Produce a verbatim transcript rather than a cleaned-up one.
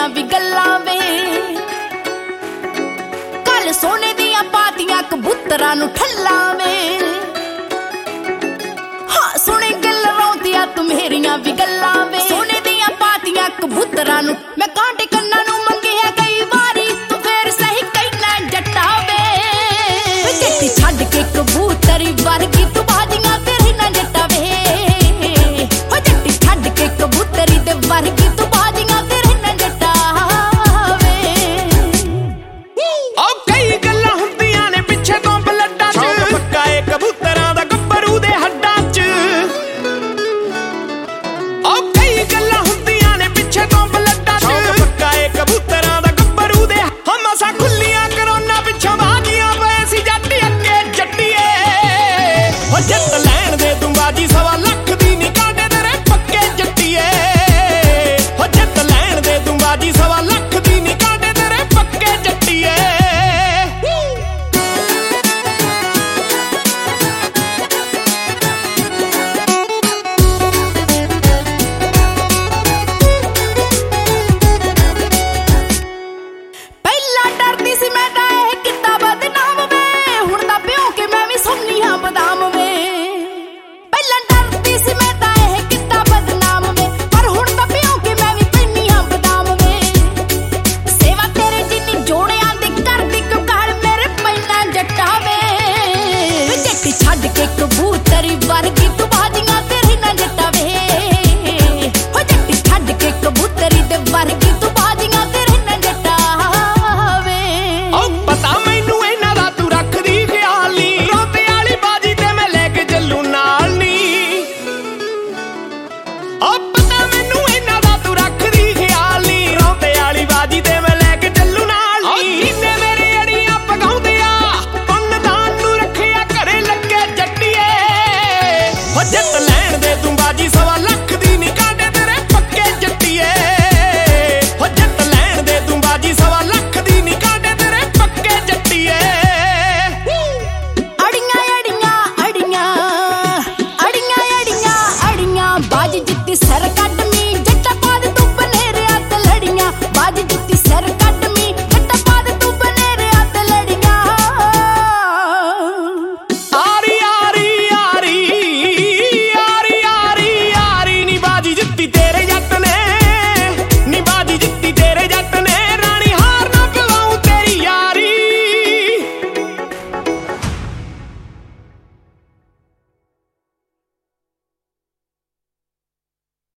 ਮੇਰੀਆਂ ਵੀ ਗੱਲਾਂ ਵੇ। ਕੱਲ ਸੋਨੇ ਦੀਆਂ ਪਾਤੀਆਂ ਕਬੂਤਰਾਂ ਨੂੰ ਠੱਲਾਂ ਵੇ। ਹਾਂ ਸੁਣੇ ਗੱਲ ਰੌਂਦੀਆਂ ਤੂੰ ਮੇਰੀਆਂ ਵੀ ਗੱਲਾਂ ਵੇ। ਸੋਨੇ ਦੀਆਂ ਪਾਤੀਆਂ ਕਬੂਤਰਾਂ ਨੂੰ ਮੈਂ ਕਾਂਟੇ ਕੰਨਾਂ ਨੂੰ ਮੰਗਿਆ ਕਈ ਵਾਰੀ ਤੂੰ ਫੇਰ ਸਹੀ ਕਹਿਣਾ ਜੱਟਾ ਵੇ। ਜੱਟੀ ਛੱਡ ਕੇ ਕਬੂਤਰੀ ਵਰਗੀ ਤੂੰ